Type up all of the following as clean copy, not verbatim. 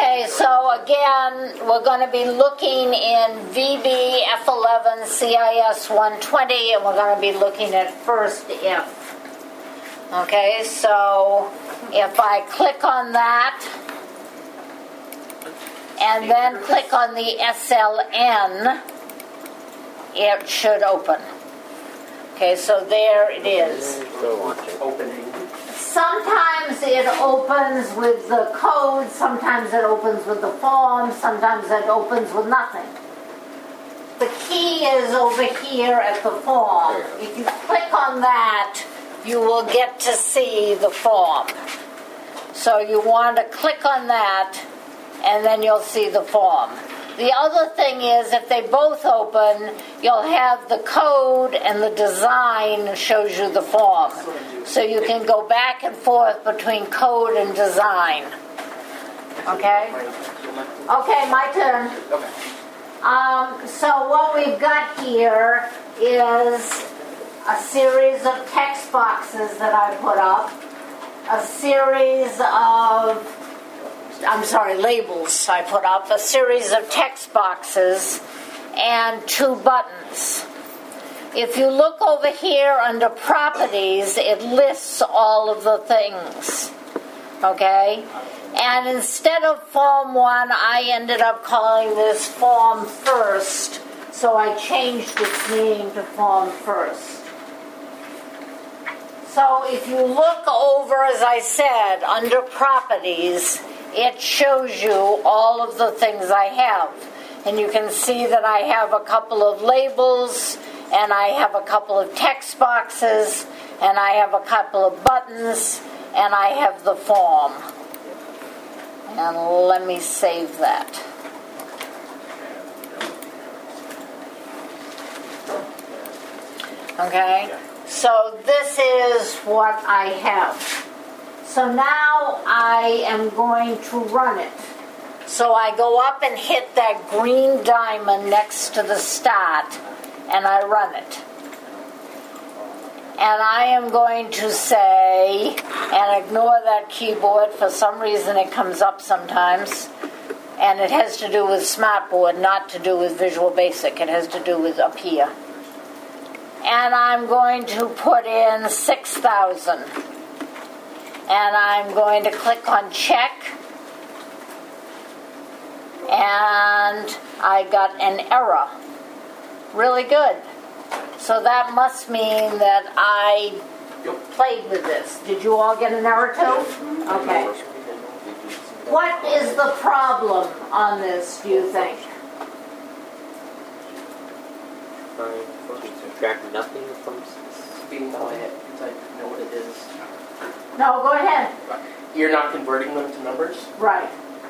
Okay, so again, we're going to be looking in VB F11 CIS 120, and we're going to be looking at first if. Okay, so if I click on that, and then click on the SLN, it should open. Okay, so there it is. Opening. Sometimes it opens with the code, sometimes it opens with the form, sometimes it opens with nothing. The key is over here at the form. If you click on that, you will get to see the form. So you want to click on that, and then you'll see the form. The other thing is, if they both open, you'll have the code and the design shows you the form. So you can go back and forth between code and design. Okay? Okay, my turn. Okay. So what we've got here is a series of text boxes that I put up, a series of labels I put up, a series of text boxes, and 2 buttons. If you look over here under properties, it lists all of the things. Okay? And instead of form 1, I ended up calling this form first, so I changed its name to form first. So if you look over, as I said, under properties, it shows you all of the things I have. And you can see that I have a couple of labels, and I have a couple of text boxes, and I have a couple of buttons, and I have the form. And let me save that. Okay? So this is what I have. So now I am going to run it. So I go up and hit that green diamond next to the start, and I run it. And I am going to say, and ignore that keyboard, for some reason it comes up sometimes, and it has to do with Smartboard, not to do with Visual Basic. It has to do with up here. And I'm going to put in 6,000. And I'm going to click on check, and I got an error. Really good. So that must mean that I played with this. Did you all get an error too? Okay. What is the problem on this, do you think? Subtract nothing from Being quiet, because I know what it is. No, go ahead. You're not converting them to numbers? Right.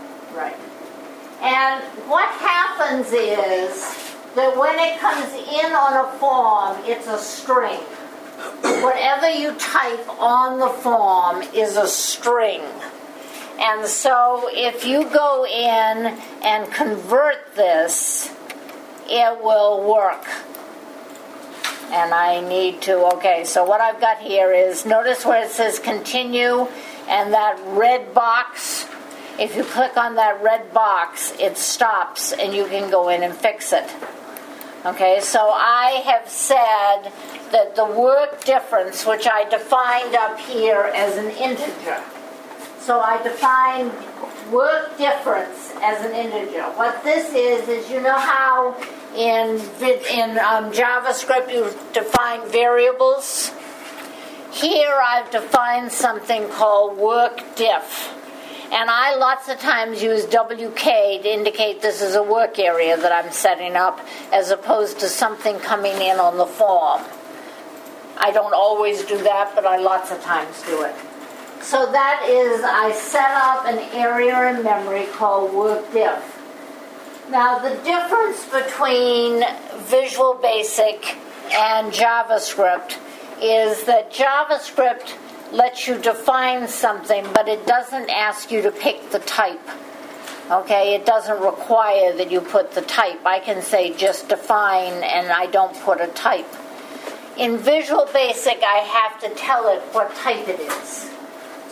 And what happens is that when it comes in on a form, it's a string. Whatever you type on the form is a string. And so if you go in and convert this, it will work. And I need to, okay, so what I've got here is, notice where it says continue, and that red box, if you click on that red box, it stops, and you can go in and fix it. Okay, so I have said that the work difference, which I defined up here as an integer. So I defined work difference as an integer. What this is you know how in JavaScript you define variables? Here I've defined something called work diff. And I lots of times use WK to indicate this is a work area that I'm setting up, as opposed to something coming in on the form. I don't always do that, but I lots of times do it. So that is, I set up an area in memory called work diff. Now the difference between Visual Basic and JavaScript is that JavaScript lets you define something, but it doesn't ask you to pick the type. Okay, it doesn't require that you put the type. I can say just define, and I don't put a type. In Visual Basic, I have to tell it what type it is.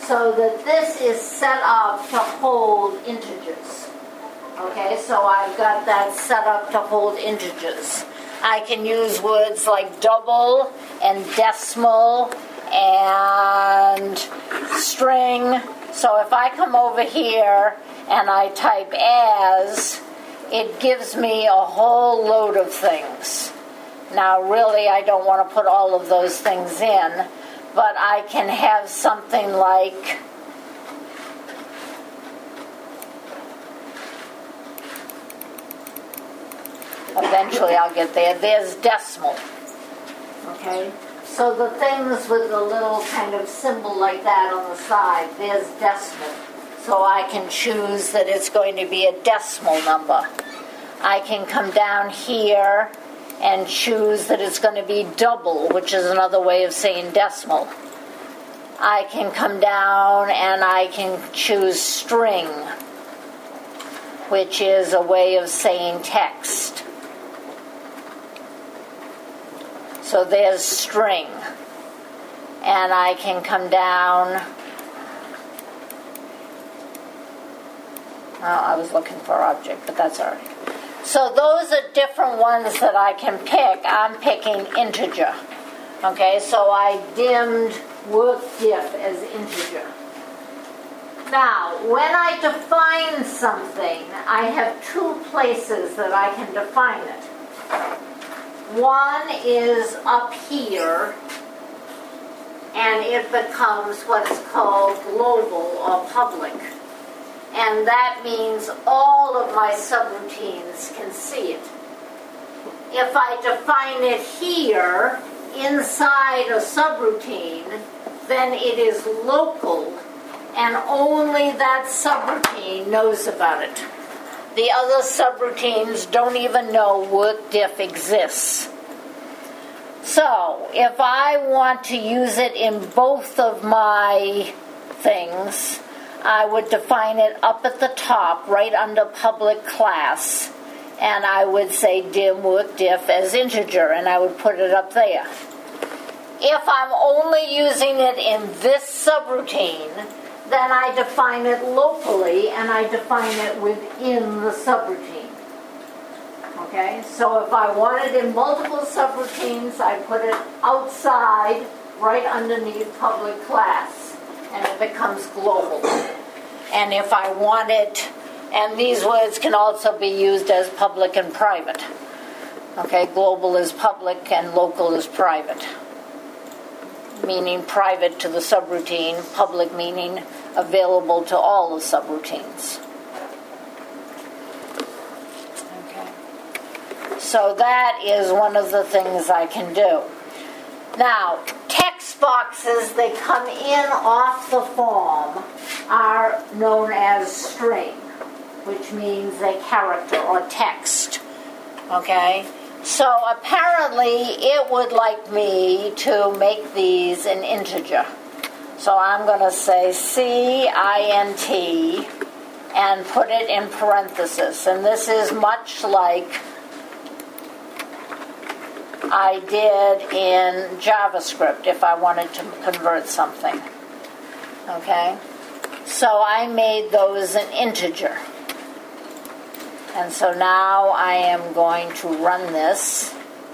so that this is set up to hold integers. Okay, so I've got that set up to hold integers. I can use words like double and decimal and string. So if I come over here and I type as, it gives me a whole load of things. Now really I don't want to put all of those things in, but I can have something like eventually I'll get there. There's decimal. Okay? So the things with the little kind of symbol like that on the side, there's decimal. So I can choose that it's going to be a decimal number. I can come down here and choose that it's going to be double, which is another way of saying decimal. I can come down and I can choose string, which is a way of saying text. So there's string. And I can come down. Oh, I was looking for object, but that's all right. So those are different ones that I can pick. I'm picking integer. Okay, so I dimmed workdiff as integer. Now, when I define something, I have two places that I can define it. One is up here, and it becomes what is called global or public. And that means all of my subroutines can see it. If I define it here, inside a subroutine, then it is local, and only that subroutine knows about it. The other subroutines don't even know workdiff exists. So, if I want to use it in both of my things, I would define it up at the top, right under public class, and I would say dim workdiff as integer, and I would put it up there. If I'm only using it in this subroutine, then I define it locally, and I define it within the subroutine. Okay, so if I want it in multiple subroutines, I put it outside, right underneath public class, and it becomes global. And if I want it, and these words can also be used as public and private. Okay, global is public and local is private. Meaning private to the subroutine, public meaning available to all the subroutines. Okay. So that is one of the things I can do. Now, text boxes that come in off the form are known as string, which means a character or text. Okay? So apparently it would like me to make these an integer. So I'm going to say CINT and put it in parentheses. And this is much like I did in JavaScript if I wanted to convert something. Okay? So I made those an integer. And so now I am going to run this.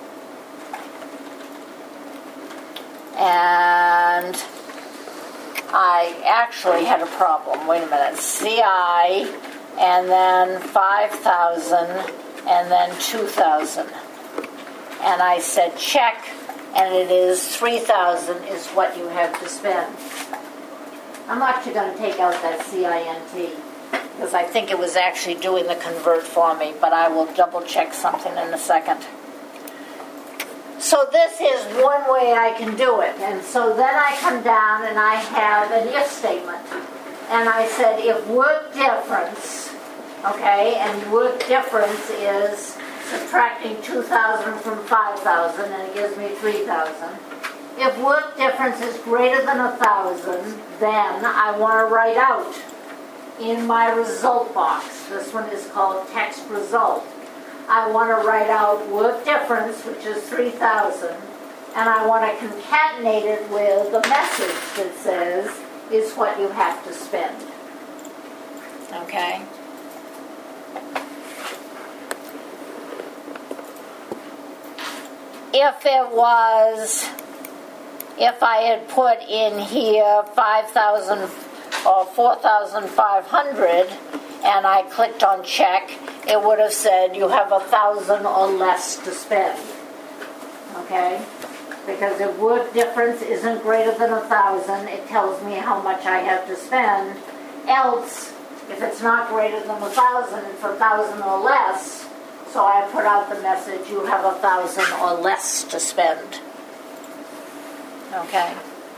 And I actually had a problem. Wait a minute. CI, and then 5,000, and then 2,000. And I said check, and it is 3,000 is what you have to spend. I'm actually going to take out that CINT, because I think it was actually doing the convert for me, but I will double check something in a second. So this is one way I can do it. And so then I come down and I have an if statement. And I said if work difference, okay, and work difference is subtracting 2,000 from 5,000, and it gives me 3,000. If work difference is greater than 1,000, then I want to write out in my result box. This one is called text result. I want to write out work difference, which is 3,000, and I want to concatenate it with a message that says, is what you have to spend. Okay? If I had put in here 5,000 or 4,500 and I clicked on check, it would have said you have 1,000 or less to spend. Okay? Because if work difference isn't greater than 1,000, it tells me how much I have to spend. Else, if it's not greater than 1,000, it's 1,000 or less. So I put out the message, you have 1,000 or less to spend. Okay.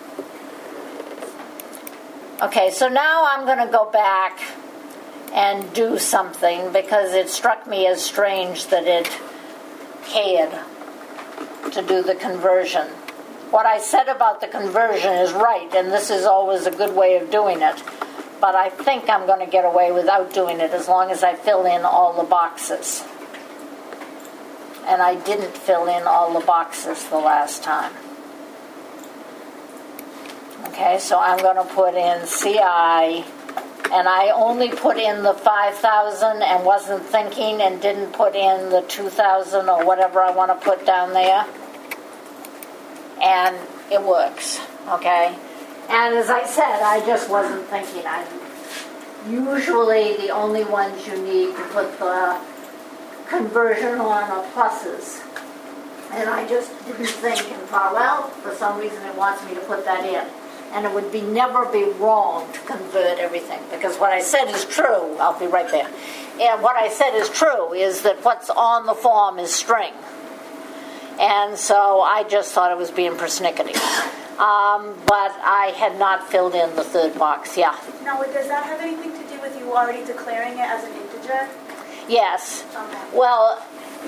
Okay, so now I'm going to go back and do something because it struck me as strange that it cared to do the conversion. What I said about the conversion is right, and this is always a good way of doing it. But I think I'm going to get away without doing it as long as I fill in all the boxes. And I didn't fill in all the boxes the last time. Okay, so I'm going to put in CI, and I only put in the 5,000 and wasn't thinking and didn't put in the 2,000 or whatever I want to put down there. And it works, okay? And as I said, I just wasn't thinking. Usually the only ones you need to put the conversion on are pluses. And I just didn't think and thought, well, for some reason it wants me to put that in. And it would never be wrong to convert everything, because what I said is true. I'll be right there. And what I said is true is that what's on the form is string. And so I just thought it was being persnickety. But I had not filled in the third box. Yeah. Now, does that have anything to do with you already declaring it as an integer? Yes. Okay. Well,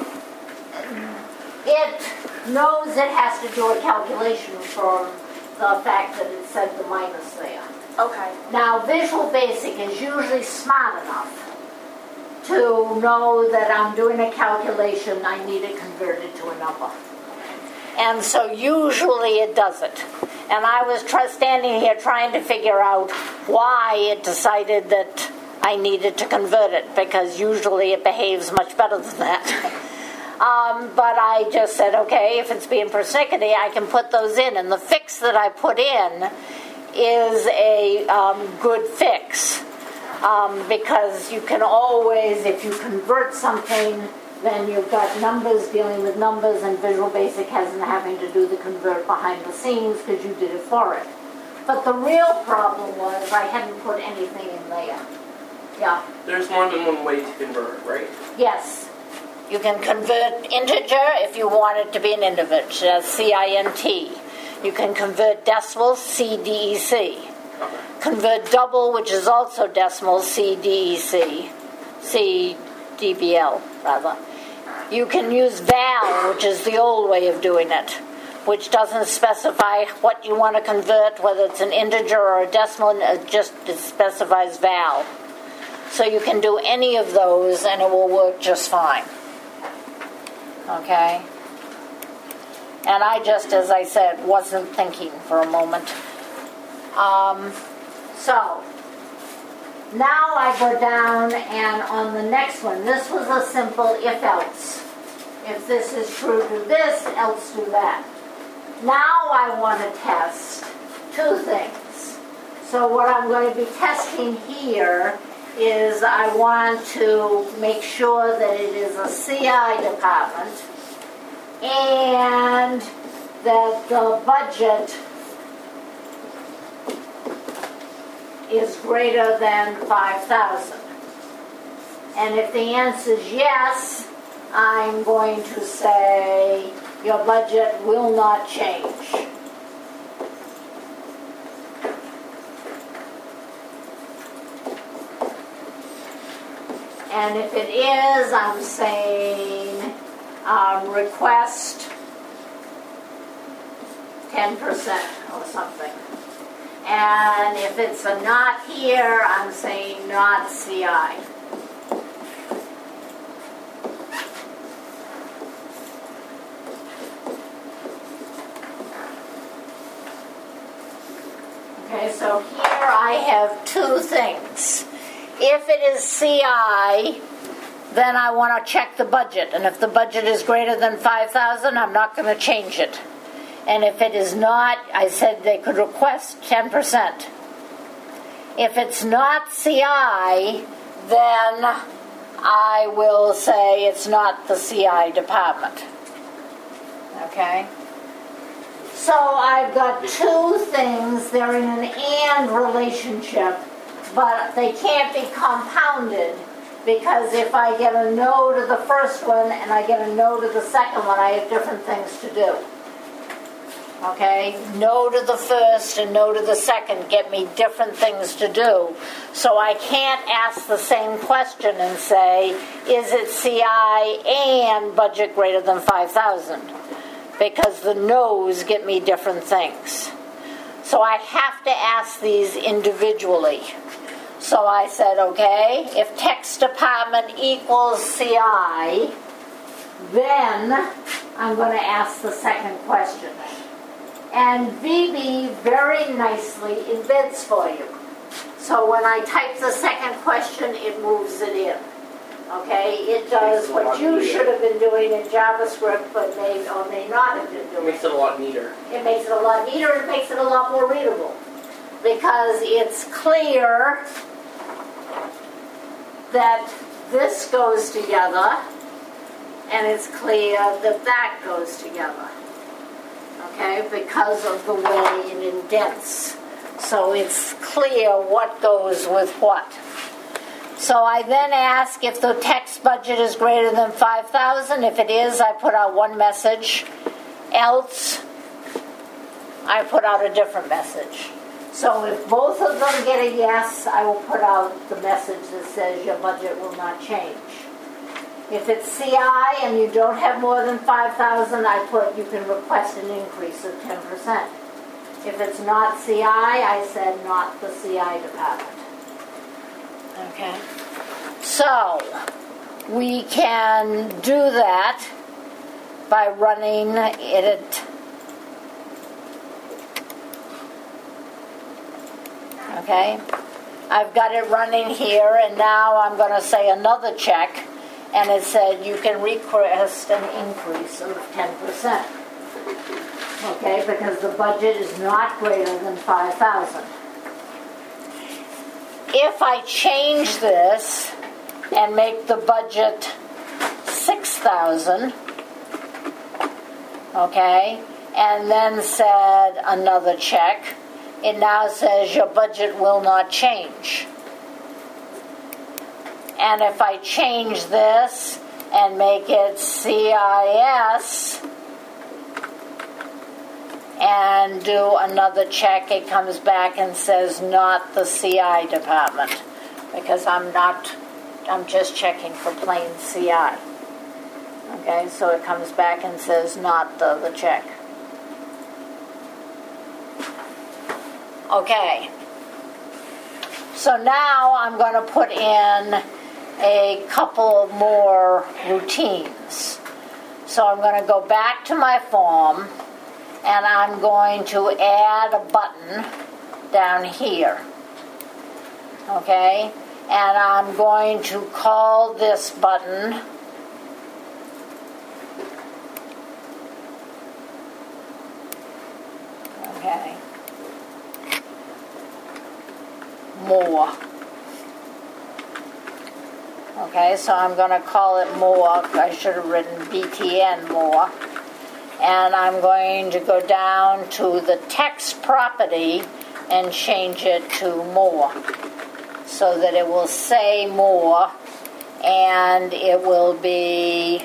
it knows it has to do a calculation from the fact that it said the minus there. Okay. Now, Visual Basic is usually smart enough to know that I'm doing a calculation, I need it converted to a number. And so usually it does it. And I was standing here trying to figure out why it decided that I needed to convert it, because usually it behaves much better than that. But I just said, okay, if it's being persnickety, I can put those in. And the fix that I put in is a good fix. Because you can always, if you convert something, then you've got numbers dealing with numbers, and Visual Basic hasn't having to do the convert behind the scenes because you did it for it. But the real problem was I hadn't put anything in there. Yeah. There's more than one way to convert, right? Yes. You can convert integer if you want it to be an integer, that's CINT. You can convert decimals, CDEC. Okay. Convert double, which is also decimal, CDEC. CDBL, rather. You can use val, which is the old way of doing it, which doesn't specify what you want to convert, whether it's an integer or a decimal, it specifies val. So you can do any of those and it will work just fine. Okay? And I just, as I said, wasn't thinking for a moment. So, now I go down and on the next one, this was a simple if-else. If this is true, do this, else do that. Now I want to test two things. So what I'm going to be testing here is I want to make sure that it is a CI department and that the budget is greater than 5,000. And if the answer is yes, I'm going to say your budget will not change. And if it is, I'm saying request 10% or something. And if it's a not here, I'm saying not CI. Okay, so here I have two things. If it is CI, then I want to check the budget. And if the budget is greater than 5,000, I'm not going to change it. And if it is not, I said they could request 10%. If it's not CI, then I will say it's not the CI department. Okay? So I've got two things. They're in an and relationship, but they can't be compounded, because if I get a no to the first one and I get a no to the second one, I have different things to do. Okay? No to the first and no to the second get me different things to do. So I can't ask the same question and say, is it CI and budget greater than 5,000? Because the no's get me different things. So I have to ask these individually. So I said, okay, if text department equals CI, then I'm going to ask the second question. And VB very nicely embeds for you. So when I type the second question, it moves it in. Okay, it does what you should have been doing in JavaScript, but may or may not have been It doing. makes it a lot neater. It makes it a lot neater. It makes it a lot more readable, because it's clear that this goes together, and it's clear that that goes together. Okay, because of the way it indents. So it's clear what goes with what. So I then ask if the text budget is greater than 5,000. If it is, I put out one message. Else, I put out a different message. So if both of them get a yes, I will put out the message that says your budget will not change. If it's CI and you don't have more than 5,000, I put you can request an increase of 10%. If it's not CI, I said not the CI department. Okay. So we can do that by running it. Okay. I've got it running here, and now I'm going to say another check. And it said you can request an increase of 10%. Okay, because the budget is not greater than 5,000. If I change this and make the budget 6,000, okay, and then said another check, it now says your budget will not change. And if I change this and make it CIS and do another check, it comes back and says not the CI department, because I'm just checking for plain CI. Okay, so it comes back and says not the check. Okay, so now I'm going to put in a couple more routines. So I'm going to go back to my form, and I'm going to add a button down here. Okay? And I'm going to call this button more. Okay, so I'm going to call it more. I should have written BTN more. And I'm going to go down to the text property and change it to more, so that it will say more, and it will be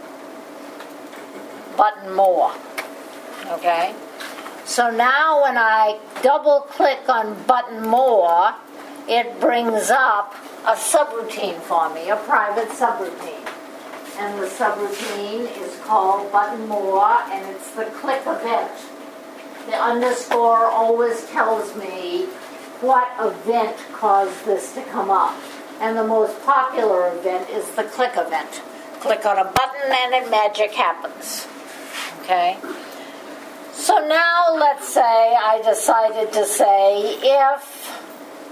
button more. Okay? So now when I double click on button more, it brings up a subroutine for me, a private subroutine. And the subroutine is called button more, and it's the click event. The underscore always tells me what event caused this to come up. And the most popular event is the click event. Click on a button and magic happens. Okay? So now let's say I decided to say if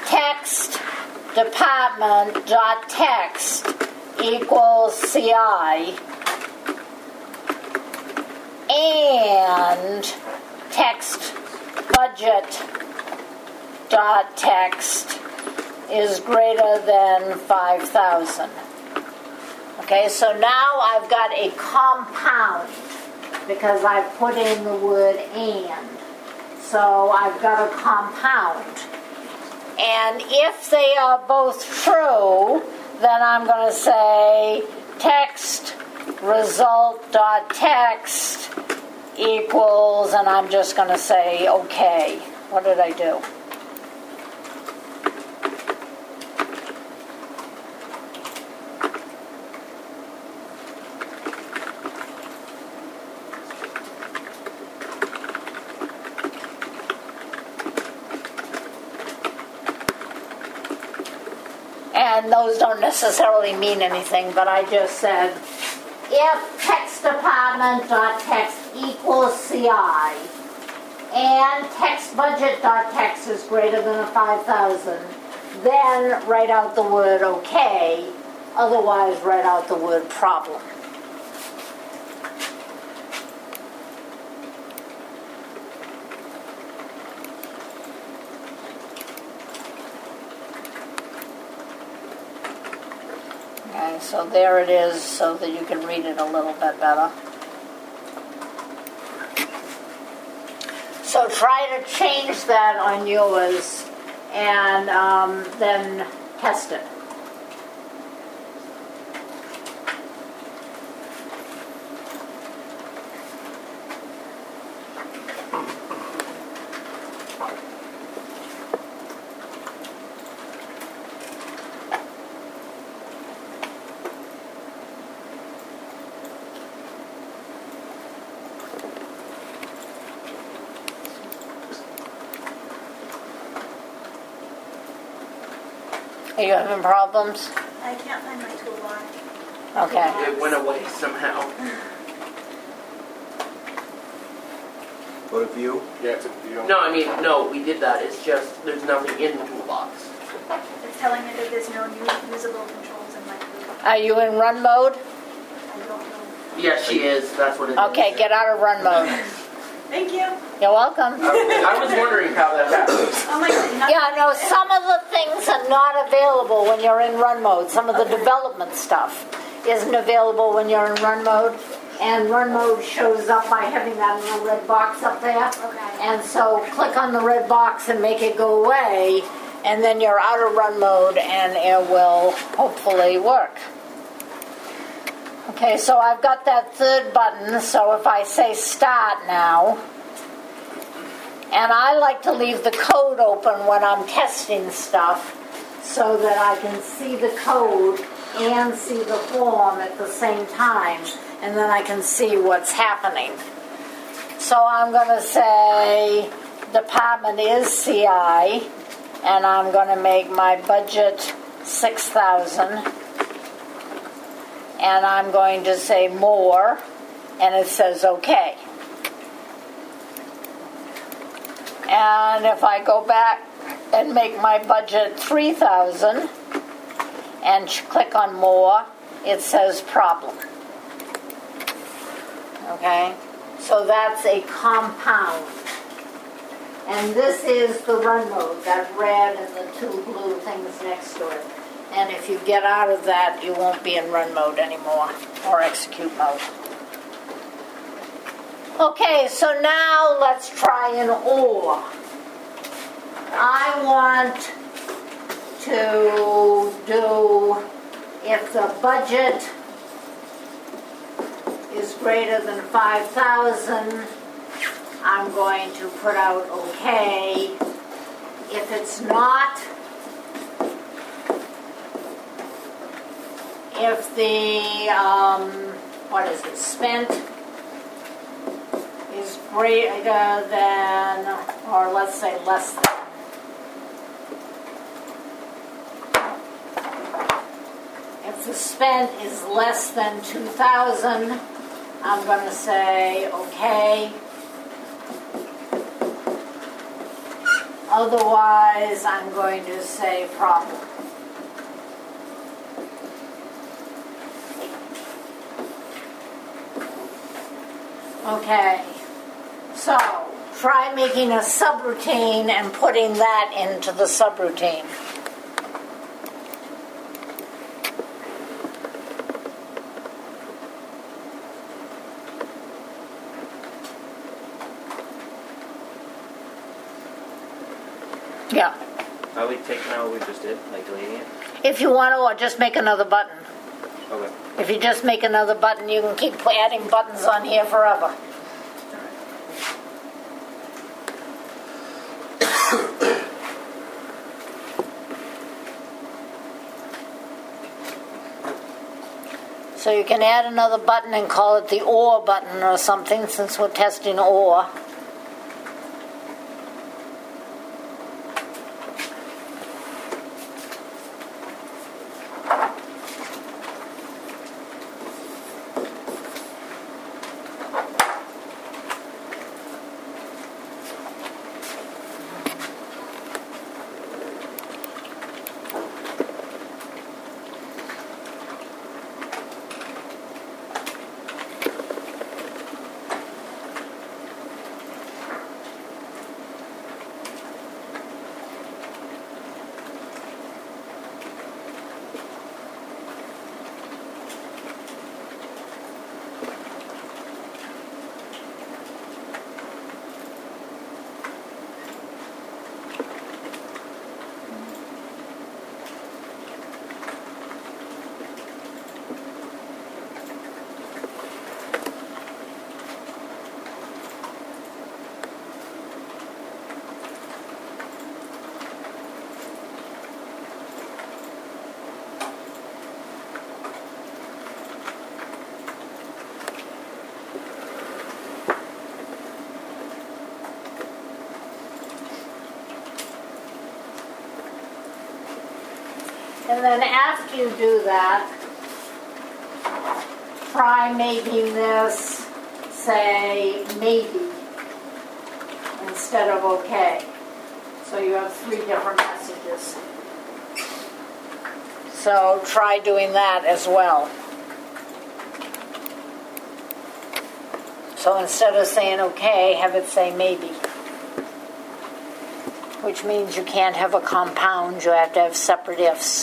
text department dot text equals CI, and text budget dot text is greater than 5,000. Okay, so now I've got a compound because I've put in the word and. So I've got a compound. And if they are both true, then I'm going to say text result dot text equals, and I'm just going to say okay. What did I do? And those don't necessarily mean anything, but I just said if text department dot text equals CI and text budget dot text is greater than 5,000, then write out the word okay, otherwise write out the word problem. Okay, so there it is so that you can read it a little bit better. So try to change that on yours and then test it. Are you having problems? I can't find my toolbar. Okay. It went away somehow. Go to view. Yeah, it's a view. No, I mean, no, we did that. It's just there's nothing in the toolbox. It's telling me that there's no new usable controls in my toolbar. Are you in run mode? I don't know. Yeah, she is. That's what it is. Okay, get out of run mode. Thank you. You're welcome. I was wondering how that happened. Oh my god. Yeah, no, some of the things are not available when you're in run mode. Some of the development stuff isn't available when you're in run mode. And run mode shows up by having that little red box up there. Okay. And so click on the red box and make it go away, and then you're out of run mode and it will hopefully work. Okay, so I've got that third button, so if I say start now, and I like to leave the code open when I'm testing stuff so that I can see the code and see the form at the same time, and then I can see what's happening. So I'm going to say department is CI, and I'm going to make my budget 6,000. And I'm going to say more, and it says okay. And if I go back and make my budget 3,000 and click on more, it says problem. Okay? So that's a compound. And this is the run mode, that red and the two blue things next to it. And if you get out of that, you won't be in run mode anymore, or execute mode. Okay, so now let's try an OR. I want to do, if the budget is greater than 5,000, I'm going to put out okay. If it's not, if the, spent is greater than, or let's say less than. If the spent is less than 2,000, I'm going to say okay. Otherwise, I'm going to say problem. Okay, so try making a subroutine and putting that into the subroutine. Yeah. Are we taking out what we just did, like deleting it? If you want to, or just make another button. Okay. If you just make another button, you can keep adding buttons on here forever. So you can add another button and call it the OR button or something, since we're testing OR. And then after you do that, try making this say maybe instead of okay. So you have 3 different messages. So try doing that as well. So instead of saying okay, have it say maybe. Which means you can't have a compound, you have to have separate ifs.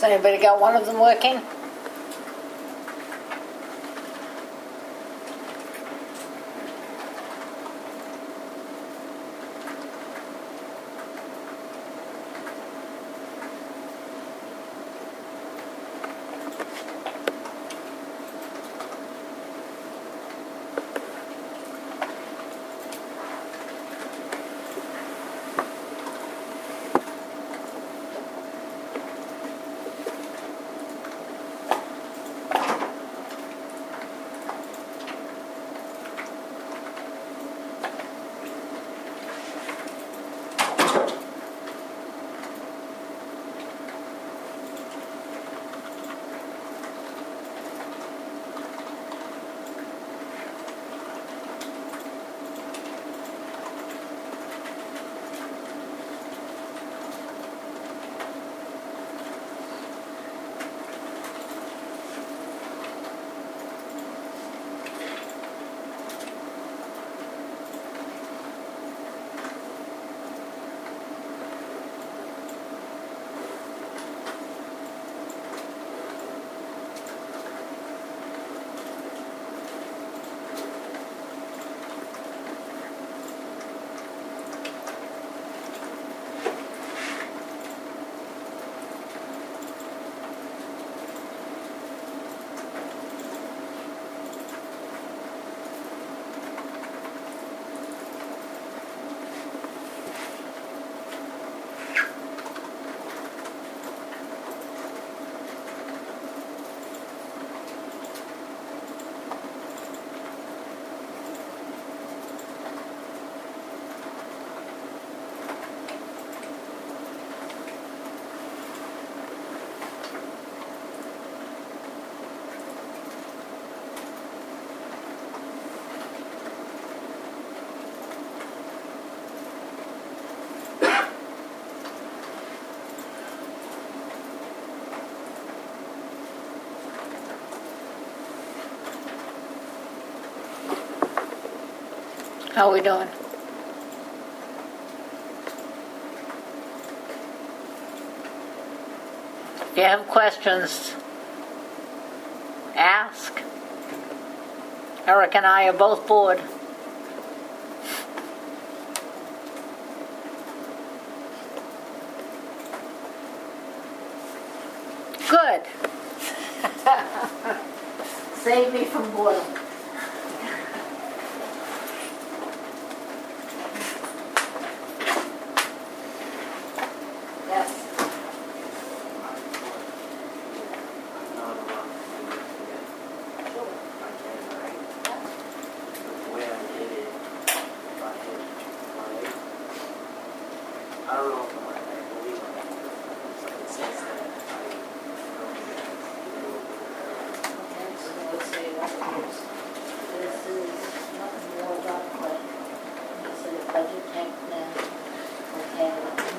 Has anybody got one of them working? How are we doing? If you have questions, ask. Eric and I are both bored. Good. Save me from boredom. Yes. I'm not around to do this again. I can, right? The way I did it, if I hit play, I don't know if I believe on it. It says that I don't get it. Okay, so let's see what it is. This is nothing more about what you said, a budget tech plan. Okay.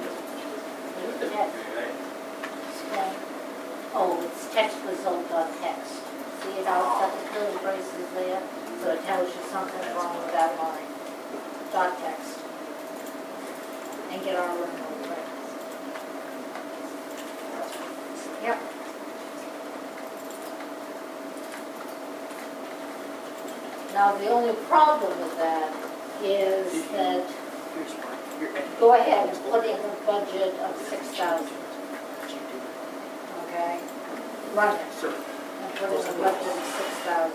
Text. Oh, it's text result dot text. See it how it's got the curly braces there? So it tells you something's wrong with that line. Dot text. And get our original right. Yep. Now, the only problem with that is that, go ahead and put in a budget of 6,000. Okay? Run it. And put in a budget of 6,000.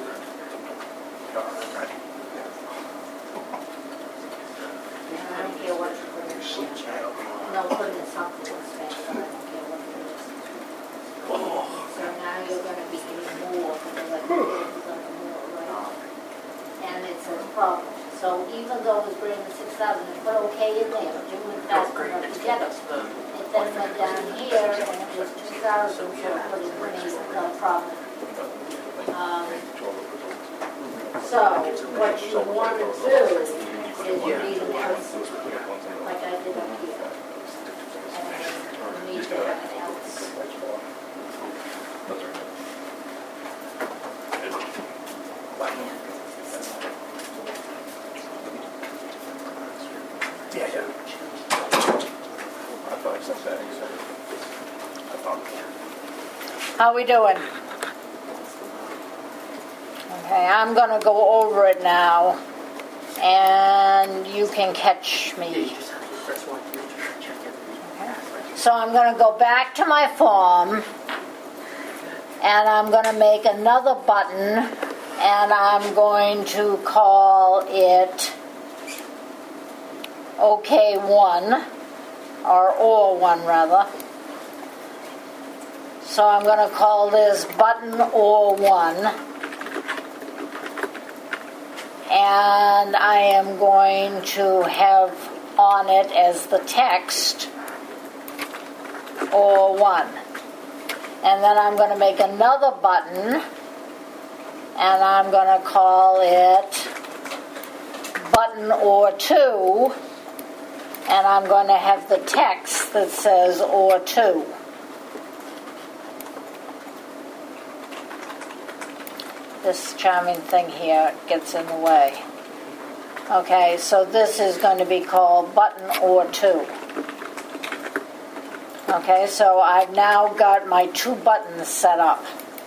And I don't care what you put in. No, put in something expensive. I don't care what it is. So now you're gonna be getting more for the more, right? And it's a problem. So even though it was bringing 6,000, you put okay in there, but you went fast enough to get it. It then went down here and it was 2,000, so put in no problem. So what you want to do is you need an else, like I did up here. And you need to have an else. I thought I said that. I thought. How we doing? Okay, I'm gonna go over it now, and you can catch Yeah, you me. just have to press 1, 2, 3, check everything. So I'm gonna go back to my form, and I'm gonna make another button, and I'm going to call it OK1, or 1 rather. So I'm going to call this button or1, and I am going to have on it as the text or1. And then I'm going to make another button, and I'm going to call it button or2, and I'm going to have the text that says or2. This charming thing here gets in the way. Okay, so this is going to be called button or2. Okay, so I've now got my 2 buttons set up.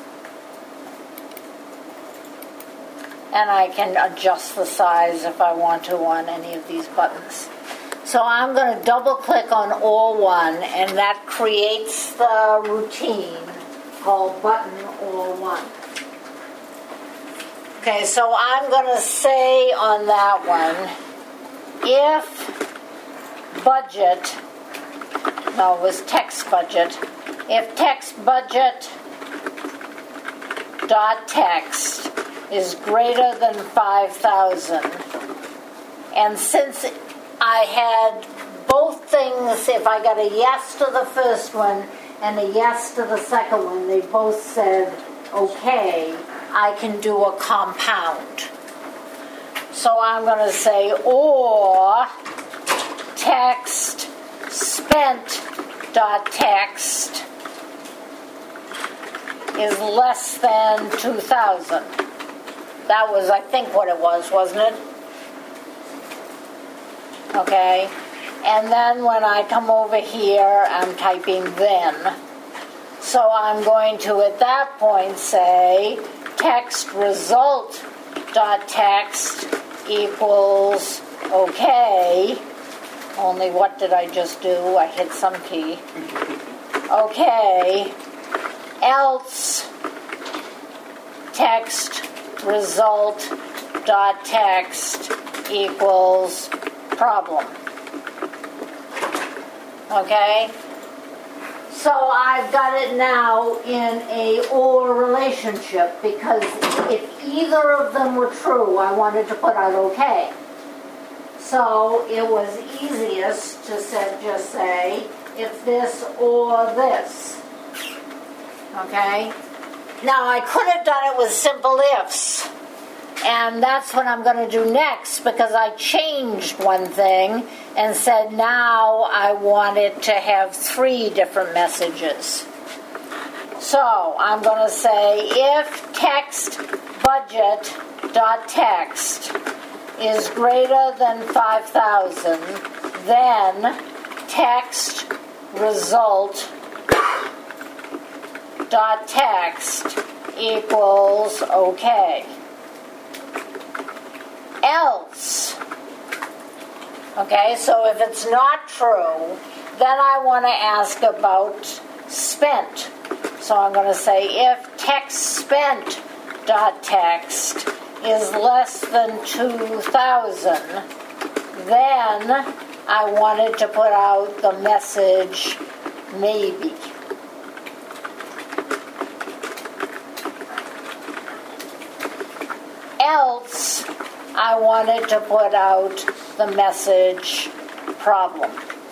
And I can adjust the size if I want to on any of these buttons. So I'm going to double click on or1, and that creates the routine called button or1. Okay, so I'm going to say on that one, if budget, no, it was text budget, if text budget dot text is greater than 5,000, and since I had both things, if I got a yes to the first one and a yes to the second one, they both said okay, I can do a compound. So I'm going to say or text spent dot text is less than 2,000. That was, I think, what it was, wasn't it? Okay. And then when I come over here, I'm typing then. So I'm going to, at that point, say text result dot text equals okay. Only what did I just do? I hit some key. Okay. Else text result dot text equals problem. Okay? So I've got it now in a or relationship because if either of them were true, I wanted to put out okay. So it was easiest to just say if this or this. Okay? Now I could have done it with simple ifs. And that's what I'm going to do next because I changed one thing and said now I want it to have 3 different messages. So I'm going to say if text budget dot text is greater than 5,000, then text result dot text equals okay. Else, okay, so if it's not true, then I want to ask about spent. So I'm going to say if text spent dot text is less than 2,000, then I wanted to put out the message maybe. Else, I wanted to put out the message problem.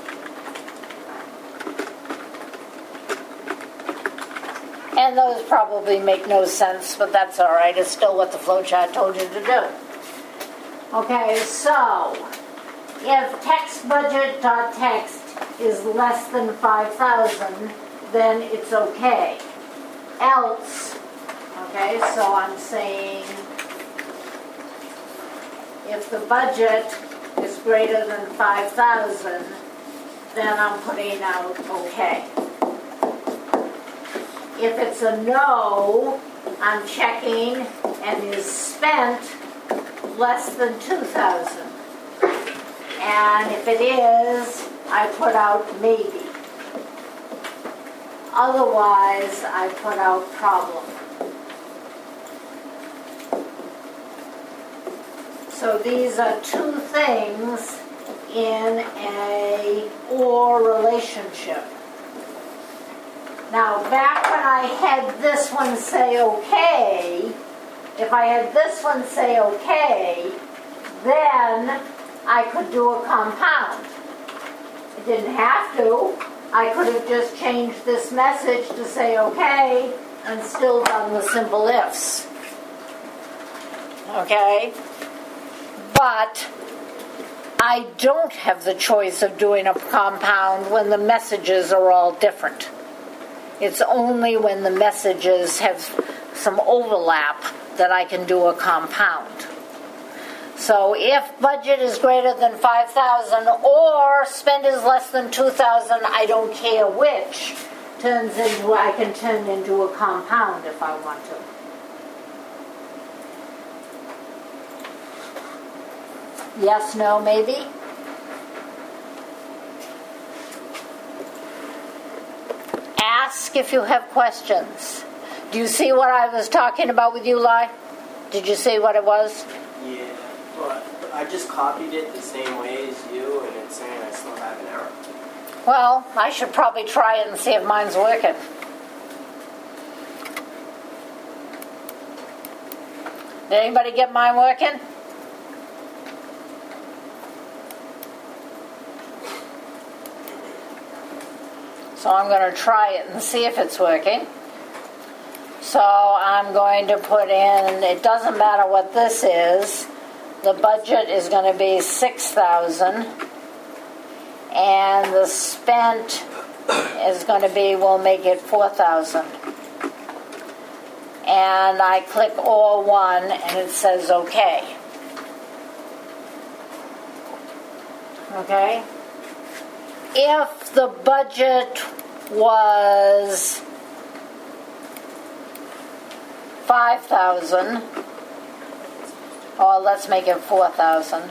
And those probably make no sense, but that's all right. It's still what the flowchart told you to do. Okay, so if text budget dot text is less than 5,000, then it's okay. Else, okay, so I'm saying if the budget is greater than 5,000, then I'm putting out okay. If it's a no, I'm checking and is spent less than 2,000. And if it is, I put out maybe. Otherwise, I put out problem. So these are two things in a or relationship. Now, back when I had this one say okay, if I had this one say okay, then I could do a compound. I didn't have to. I could have just changed this message to say okay and still done the simple ifs. Okay? But I don't have the choice of doing a compound when the messages are all different. It's only when the messages have some overlap that I can do a compound. So if budget is greater than 5,000 or spend is less than 2,000, I don't care which, I can turn into a compound if I want to. Yes, no, maybe? Ask if you have questions. Do you see what I was talking about with you, Lai? Did you see what it was? Yeah, but I just copied it the same way as you, and it's saying I still have an error. Well, I should probably try it and see if mine's working. Did anybody get mine working? So I'm going to try it and see if it's working. So I'm going to put in, it doesn't matter what this is, the budget is going to be 6,000 and the spent is going to be, we'll make it 4,000. And I click or one and it says okay. Okay? If the budget was 5,000, or let's make it 4,000,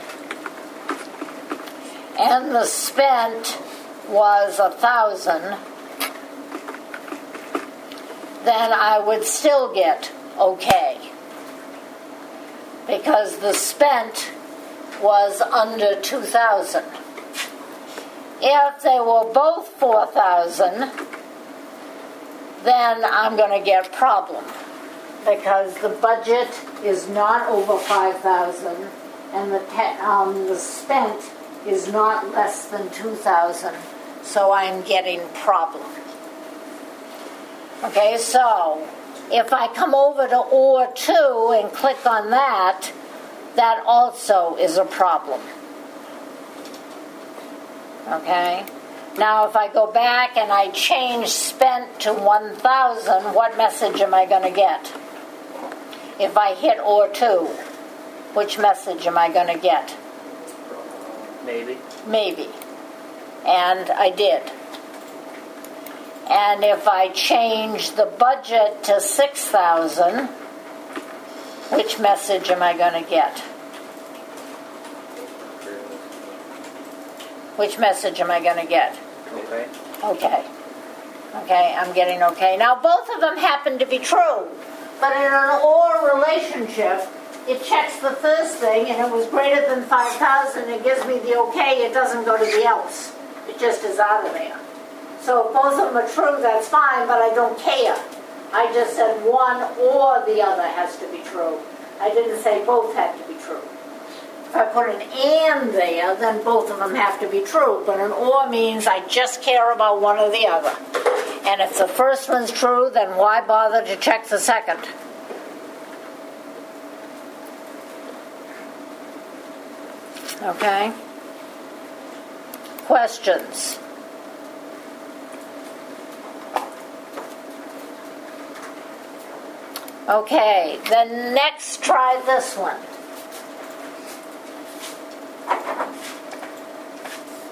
and the spent was 1,000, then I would still get okay, because the spent was under 2,000. If they were both 4,000, then I'm going to get problem, because the budget is not over 5,000 and the spent is not less than 2,000, so I'm getting problem. Okay, so if I come over to or 2 and click on that, that also is a problem. Okay? Now if I go back and I change spent to 1,000, what message am I going to get? If I hit or 2, which message am I going to get? Maybe. Maybe. And I did. And if I change the budget to 6,000, which message am I going to get? Which message am I going to get? Okay. Okay. Okay, I'm getting okay. Now both of them happen to be true, but in an or relationship, it checks the first thing and it was greater than 5,000, it gives me the okay, it doesn't go to the else. It just is out of there. So if both of them are true, that's fine, but I don't care. I just said one or the other has to be true. I didn't say both had to be true. If I put an and there, then both of them have to be true. But an or means I just care about one or the other. And if the first one's true, then why bother to check the second? Okay? Questions? Okay, then next try this one.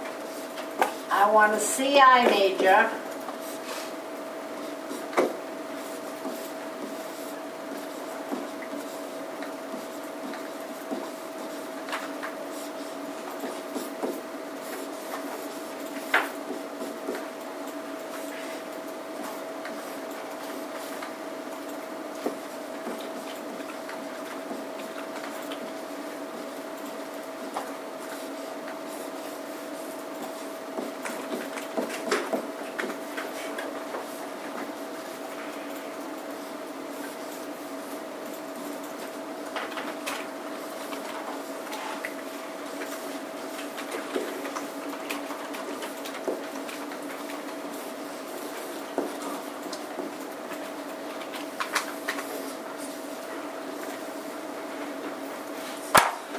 I want a CI major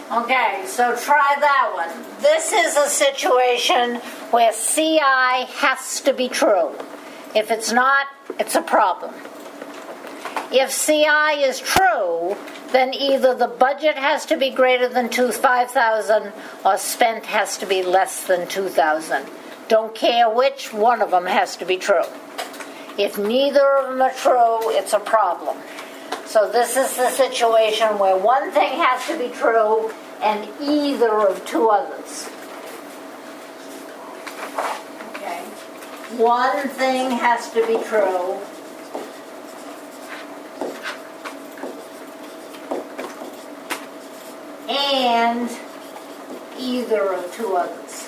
Okay, so try that one. This is a situation where CI has to be true. If it's not, it's a problem. If CI is true, then either the budget has to be greater than 5,000 or spent has to be less than 2,000. Don't care which, one of them has to be true. If neither of them are true, it's a problem. So this is the situation where one thing has to be true and either of two others. Okay. One thing has to be true. And either of two others.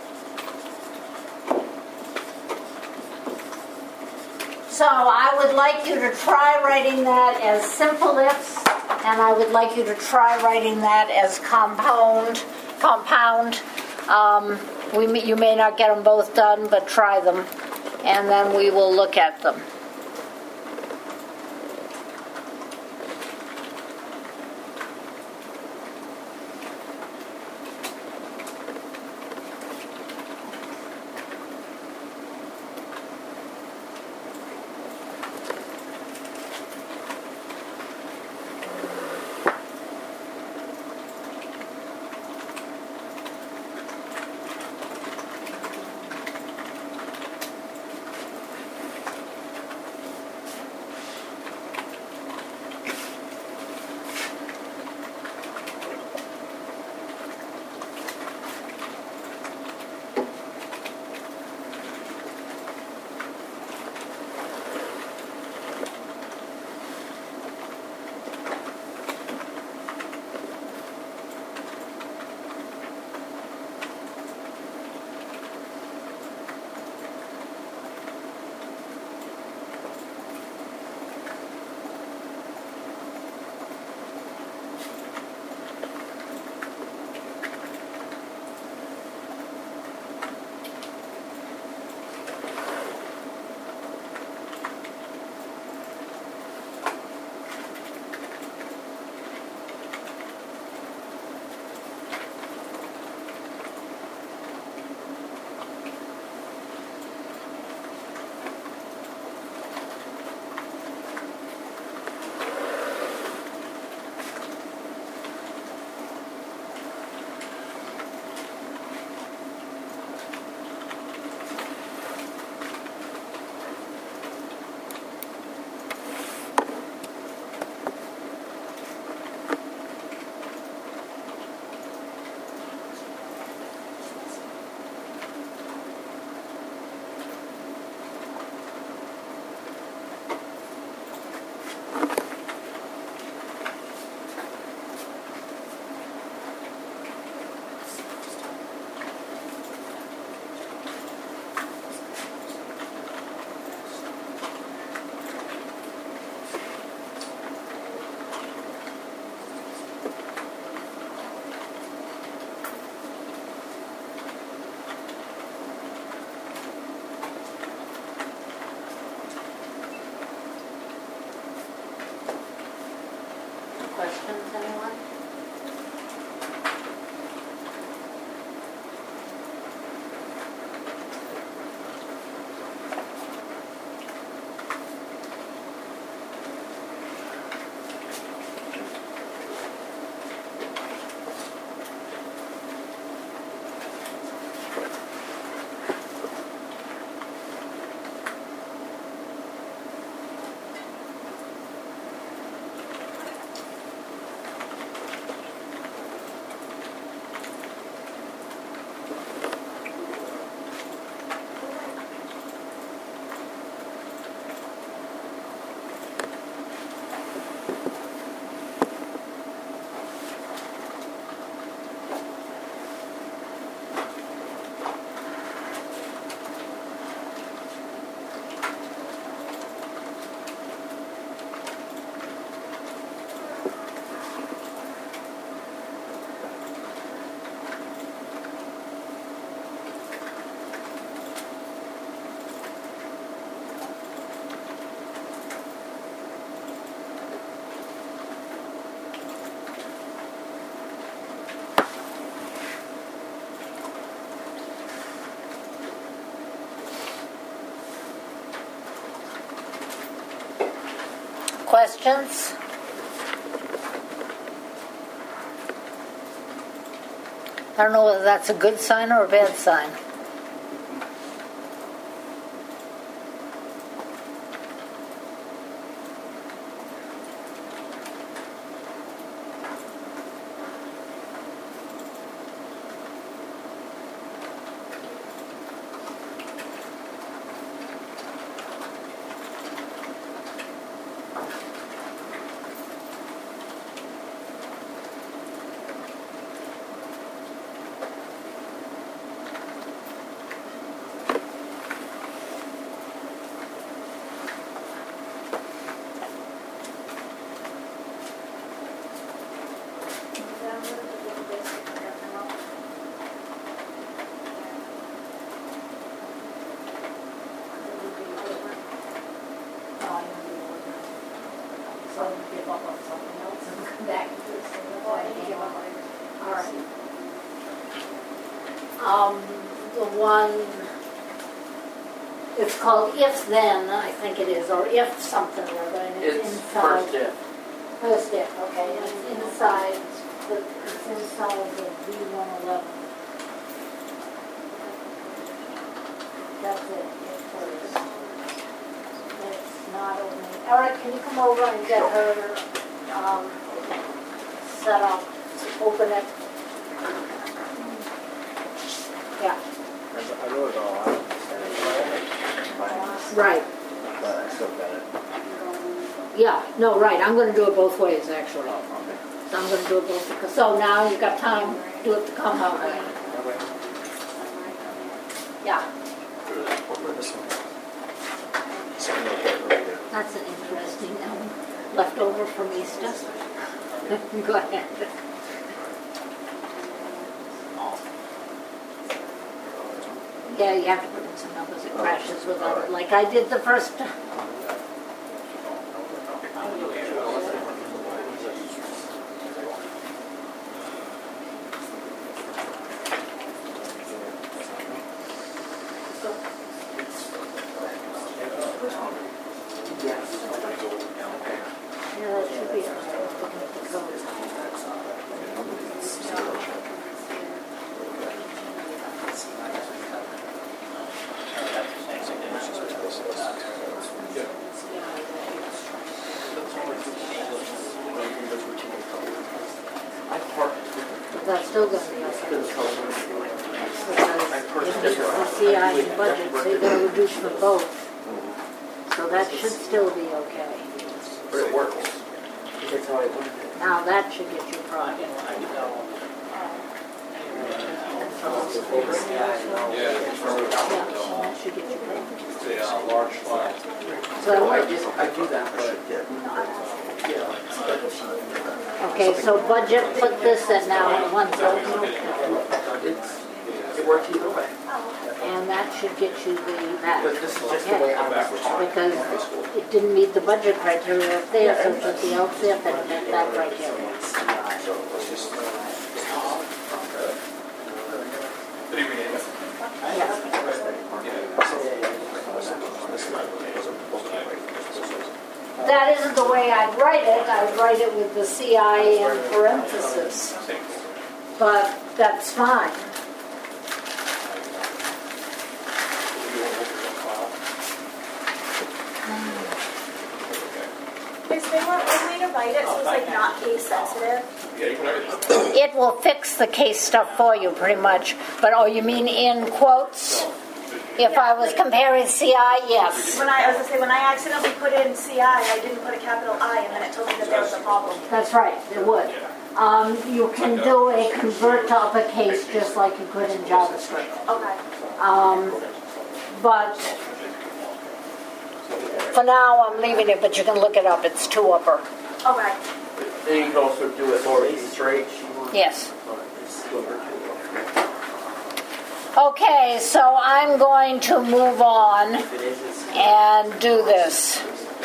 So I would like you to try writing that as simple ifs, and I would like you to try writing that as compound. You may not get them both done, but try them, and then we will look at them. Questions, anyone? questions? I don't know whether that's a good sign or a bad sign. The one, it's called If Then, I think it is, or If something or other, and it's It's inside. first if. First if, okay, and it's inside, it's inside the V111. That's it, it's not opening. Eric, can you come over and get her, set up, open it? Yeah. I wrote it all out. Right. But I still got it. Yeah, no, right, I'm gonna do it both ways, actually. Oh, okay. So I'm gonna do it both, because, so now you've got time to do it the compound way. Yeah, that's an interesting one, left over from Easter. Go ahead. Yeah, you have to put in some numbers, it crashes without it, like I did the first. Yeah, that should be, looking at the code. That's still gonna be okay. Because the CI and budget, so you're gonna reduce from both. So that should still be okay. But it works. That's how I learned it. Now that should get you project. Yeah, That should get you project. it's a large file. So, I do that, but okay, so budget, put this at now at 1,000, it works either way. and that should get you that. But this is just the way I'm Because it didn't meet the budget criteria up there, so it's the LCF and it met that criteria. Did he rename it? That isn't the way I'd write it. I'd write it with the CI in parentheses. But that's fine. Is there a way to write it so it's like not case sensitive? Yeah, you put everything. It will fix the case stuff for you pretty much. But, oh, you mean in quotes? If I was comparing CI, yes. I was gonna say, when I accidentally put in CI, I didn't put a capital I, and then it told me that there was a problem. That's right, it would. You can do a convert to uppercase just like you could in JavaScript. Okay. But for now, I'm leaving it, but you can look it up. It's 2 upper. Okay. And you can also do it lowercase straight. Yes. Okay, so I'm going to move on and do this.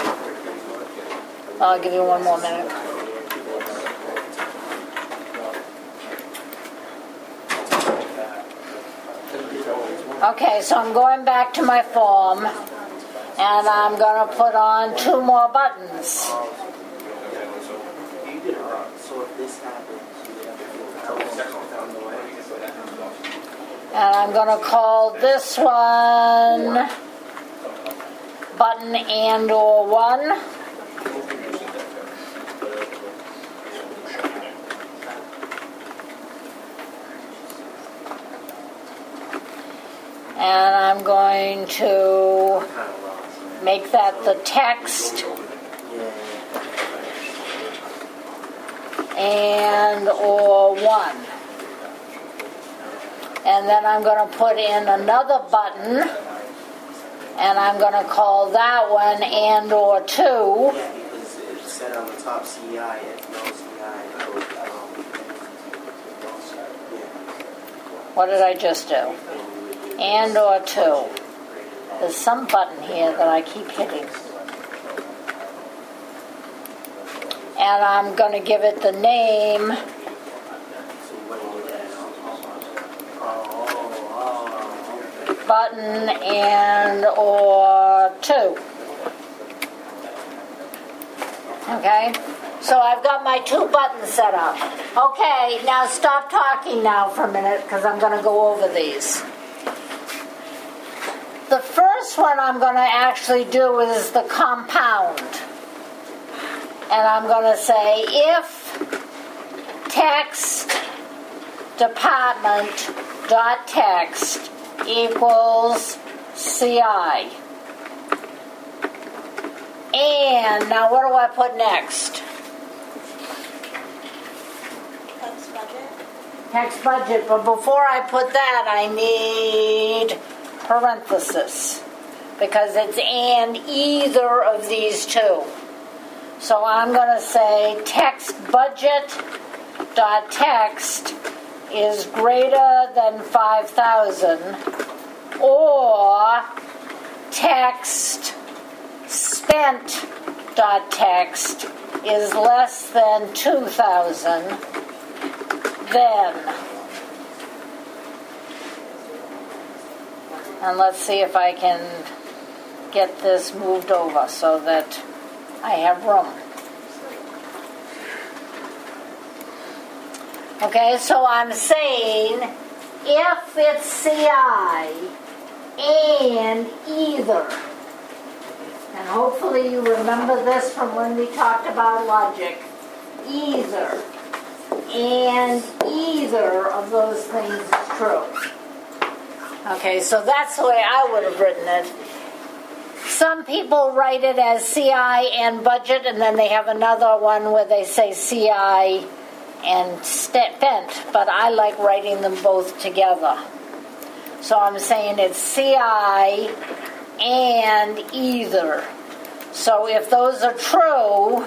I'll give you one more minute. Okay, so I'm going back to my form, And I'm going to put on 2 more buttons. You did it wrong. So if this happens, you would have to down the way. And I'm going to call this one button and or 1. And I'm going to make that the text and or 1. And then I'm going to put in another button, and I'm going to call that one and or 2. Yeah, because it said on the top CI, it's no CI. What did I just do? And or 2. There's some button here that I keep hitting. And I'm going to give it the name button and or 2. Okay? So I've got my 2 buttons set up. Okay, now stop talking now for a minute because I'm going to go over these. The first one I'm going to actually do is the compound. And I'm going to say if text department dot text equals CI. And now what do I put next? Text budget. Text budget, but before I put that I need parenthesis because it's and either of these 2. So I'm going to say text budget dot text is greater than 5,000 or text spent dot text is less than 2,000 then. And let's see if I can get this moved over so that I have room. Okay, so I'm saying if it's CI and either, and hopefully you remember this from when we talked about logic, either, and either of those things is true. Okay, so that's the way I would have written it. Some people write it as CI and budget, and then they have another one where they say CI and spent, but I like writing them both together. So I'm saying it's CI and either. So if those are true,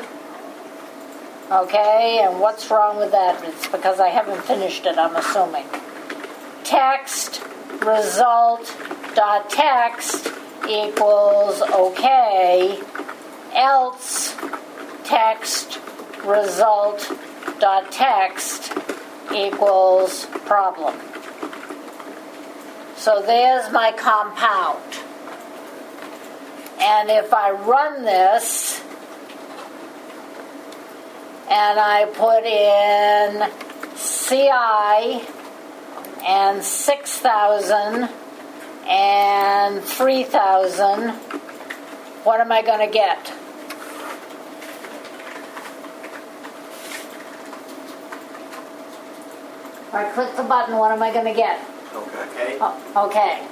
okay, and what's wrong with that? It's because I haven't finished it, I'm assuming. Text result dot text equals okay, else text result dot text equals problem. So there's my compound. And if I run this and I put in CI and 6,000 and 3,000, what am I going to get? If I click the button, what am I going to get? Okay. Okay.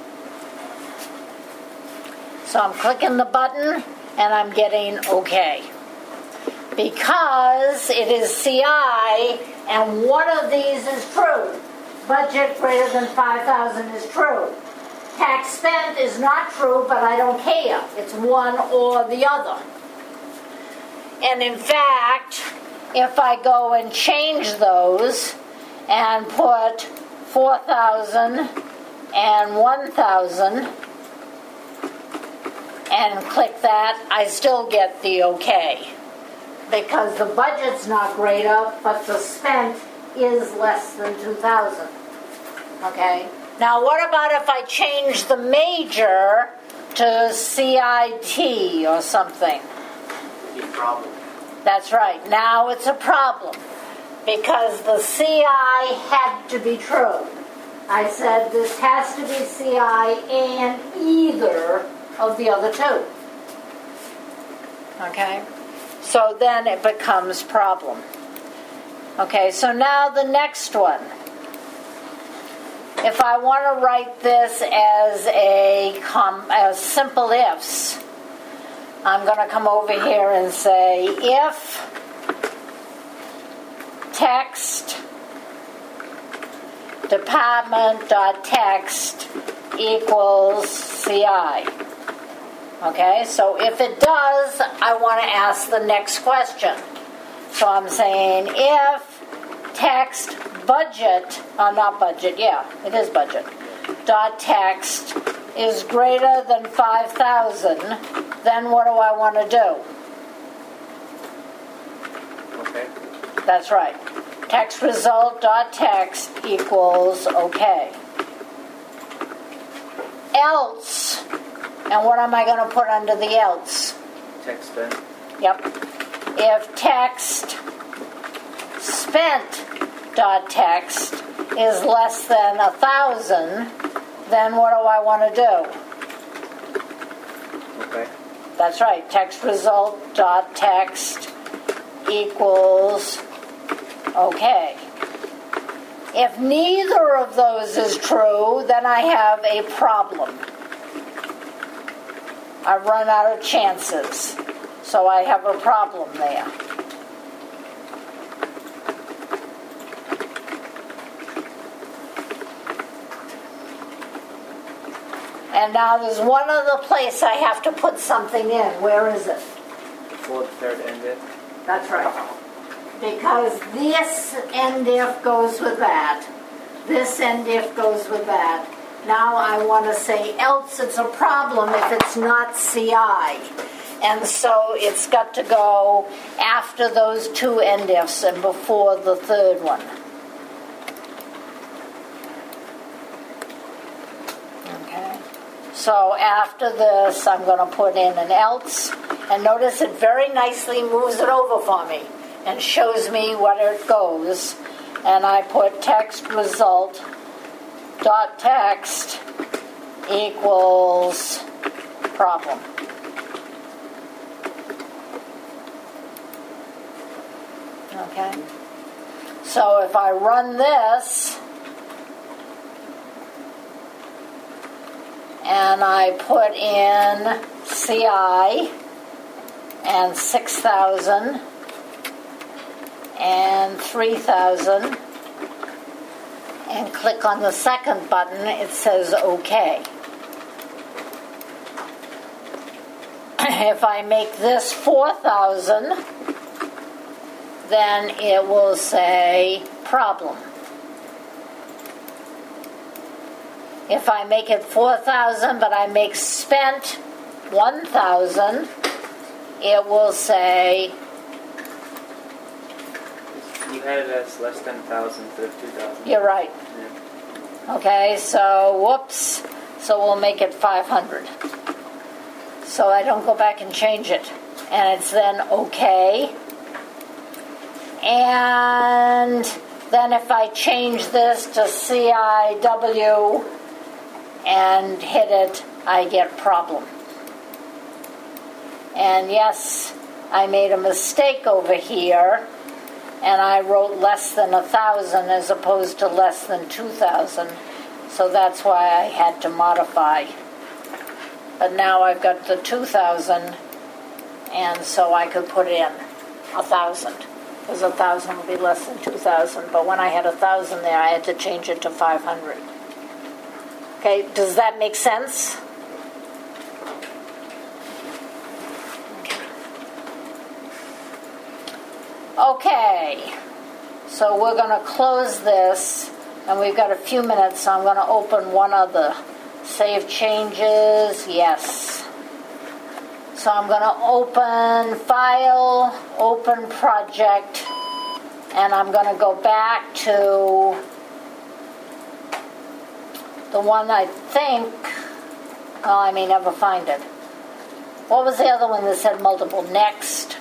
So I'm clicking the button and I'm getting okay. Because it is CI and one of these is true. Budget greater than 5,000 is true. Tax spent is not true, but I don't care. It's one or the other. And in fact, if I go and change those and put 4,000 and 1,000 and click that, I still get the okay. Because the budget's not greater, but the spent is less than 2,000. Okay? Now what about if I change the major to CIT or something. Would be a problem. That's right. Now it's a problem because the CI had to be true. I said this has to be CI and either of the other two. Okay? So then it becomes problem. Okay, so now the next one. If I want to write this as simple ifs, I'm going to come over here and say if text department.text equals CI. Okay, so if it does, I want to ask the next question. So I'm saying if text budget, not budget, yeah, it is budget, dot text is greater than 5,000, then what do I want to do? Okay. That's right. Text result dot text equals okay. Else, and what am I going to put under the else? Text spent. Yep. If text spent dot text is less than 1,000, then what do I want to do? Okay. That's right. Text result dot text equals okay. If neither of those is true, then I have a problem. I've run out of chances. So I have a problem there. And now there's one other place I have to put something in. Where is it? Before the third ended. That's right. Because this end if goes with that. This end if goes with that. Now I want to say else it's a problem if it's not CI. And so it's got to go after those two end ifs and before the third one. Okay. So after this, I'm going to put in an else. And notice it very nicely moves it over for me and shows me where it goes. And I put text result dot text equals problem. Okay. So if I run this and I put in CI and 6,000 and 3,000 and click on the second button, it says OK. If I make this 4,000, then it will say problem. If I make it 4,000 but I make spent 1,000, it will say You had it as less than 1,000 instead of 2,000. you're right. Yeah. Okay, so whoops. So we'll make it 500. So I don't go back and change it. And it's then okay. And then if I change this to CIW and hit it, I get problem. And yes, I made a mistake over here, and I wrote less than 1,000 as opposed to less than 2,000. So that's why I had to modify. But now I've got the 2,000, and so I could put in 1,000. Because 1,000 would be less than 2,000. But when I had 1,000 there, I had to change it to 500. Okay, does that make sense? Okay, so we're going to close this, and we've got a few minutes, so I'm going to open one other. Save changes, yes. So I'm going to open File, Open Project, and I'm going to go back to the one I think Oh, I may never find it. What was the other one that said multiple? Next.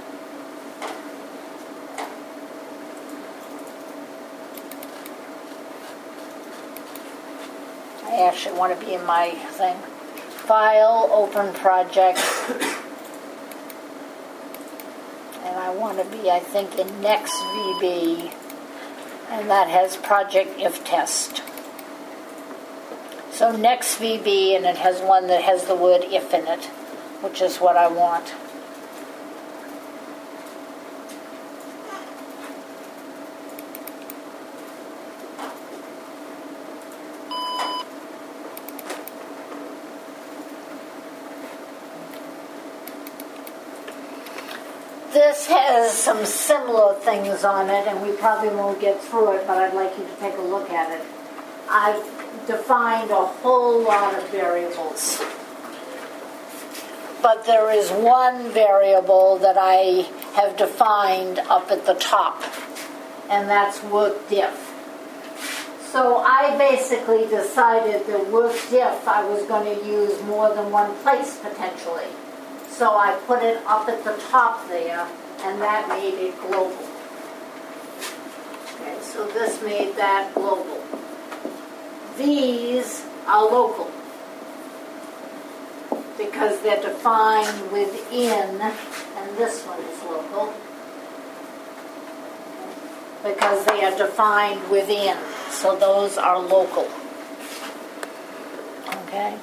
I actually want to be in my thing. File, open project. And I want to be, I think, in Next VB. And that has project if test. So Next VB, and it has one that has the word if in it, which is what I want. This has some similar things on it, and we probably won't get through it, but I'd like you to take a look at it. I've defined a whole lot of variables. But there is one variable that I have defined up at the top, and that's work diff. So I basically decided that work diff I was going to use more than one place potentially. So I put it up at the top there, and that made it global. Okay, so this made that global. These are local because they're defined within, and this one is local because they are defined within. So those are local. Okay.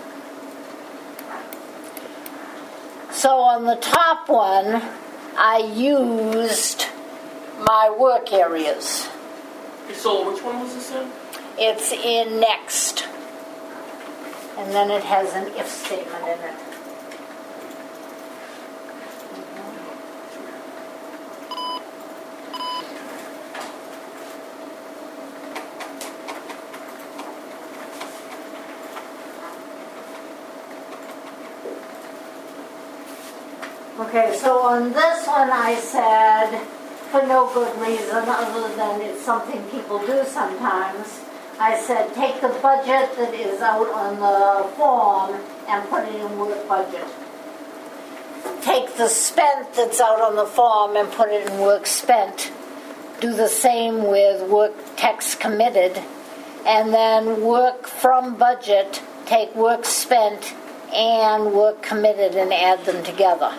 So on the top one, I used my work areas. So which one was this in? It's in Next. And then it has an if statement in it. Okay, so on this one I said, for no good reason other than it's something people do sometimes, I said take the budget that is out on the form and put it in work budget. Take the spent that's out on the form and put it in work spent. Do the same with work text committed. And then work from budget, take work spent and work committed and add them together.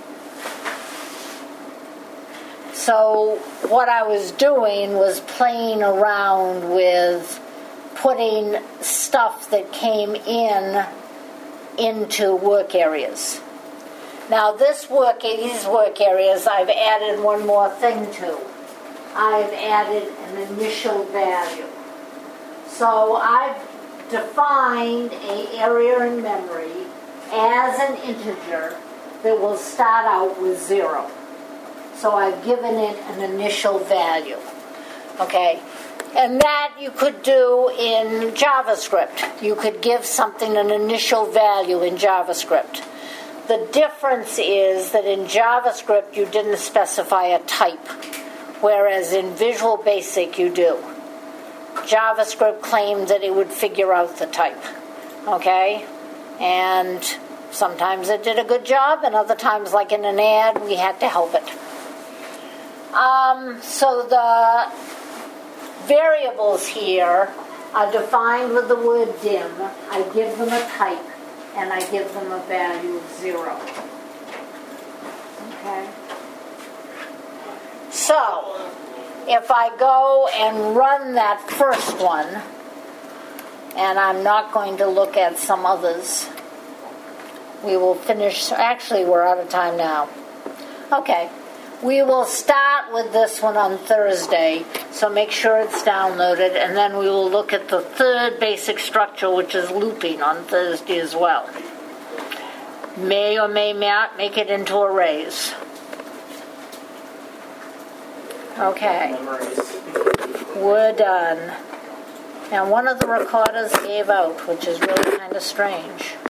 So what I was doing was playing around with putting stuff that came into work areas. Now these work areas I've added one more thing to. I've added an initial value. So I've defined an area in memory as an integer that will start out with 0. So I've given it an initial value. Okay? And that you could do in JavaScript. You could give something an initial value in JavaScript. The difference is that in JavaScript you didn't specify a type, whereas in Visual Basic you do. JavaScript claimed that it would figure out the type. Okay? And sometimes it did a good job, and other times, like in an ad, we had to help it. So the variables here are defined with the word dim. I give them a type, and I give them a value of 0. Okay? So, if I go and run that first one, and I'm not going to look at some others, we will finish. Actually, we're out of time now. Okay. We will start with this one on Thursday, so make sure it's downloaded, and then we will look at the third basic structure, which is looping, on Thursday as well. May or may not make it into arrays. Okay. We're done. Now, one of the recorders gave out, which is really kind of strange.